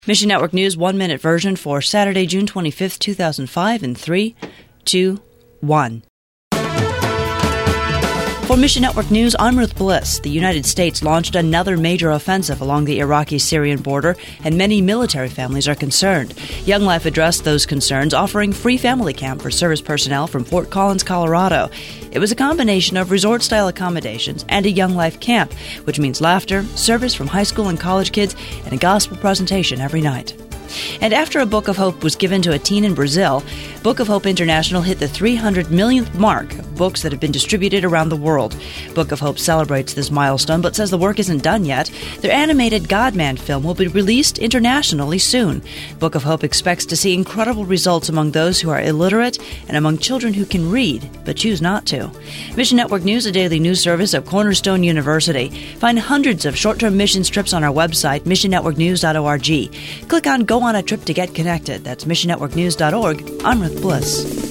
Mission Network News 1-minute version for Saturday, June 25th, 2005 in 3, 2, 1. For Mission Network News, I'm Ruth Bliss. The United States launched another major offensive along the Iraqi-Syrian border, and many military families are concerned. Young Life addressed those concerns, offering free family camp for service personnel from Fort Collins, Colorado. It was a combination of resort-style accommodations and a Young Life camp, which means laughter, service from high school and college kids, and a gospel presentation every night. And after a Book of Hope was given to a teen in Brazil, Book of Hope International hit the 300 millionth mark of books that have been distributed around the world. Book of Hope celebrates this milestone, but says the work isn't done yet. Their animated God-Man film will be released internationally soon. Book of Hope expects to see incredible results among those who are illiterate and among children who can read, but choose not to. Mission Network News, a daily news service of Cornerstone University. Find hundreds of short-term missions trips on our website, missionnetworknews.org. Click on Go on a Trip to get connected. That's missionnetworknews.org. I'm Ruth Bliss.